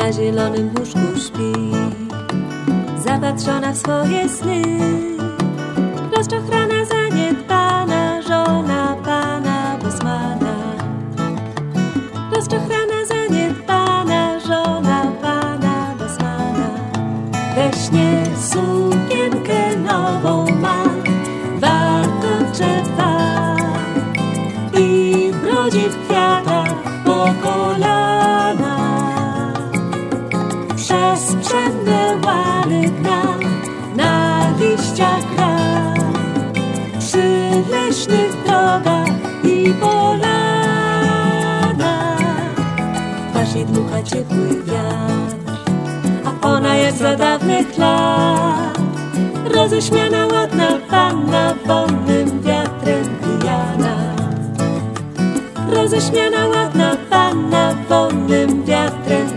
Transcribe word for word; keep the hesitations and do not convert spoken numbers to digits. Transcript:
na zielonym łóżku śpi, zapatrzona w swoje sny. Rozczochrana, zaniedbana żona pana Bosmana. Rozczochrana, zaniedbana żona pana Bosmana. We śnie sukienkę nową ma, warkocze dwa i brodzi w kwiatach po kolana. Przez pszenne łany gna, na liściach gra, przy leśnych drogach i polanach. Twarz jej dmucha ciepły wiatr, a ona jak za dawnych lat roześmiana, ładna panna, wolnym wiatrem pijana. Roześmiana, ładna panna, wolnym wiatrem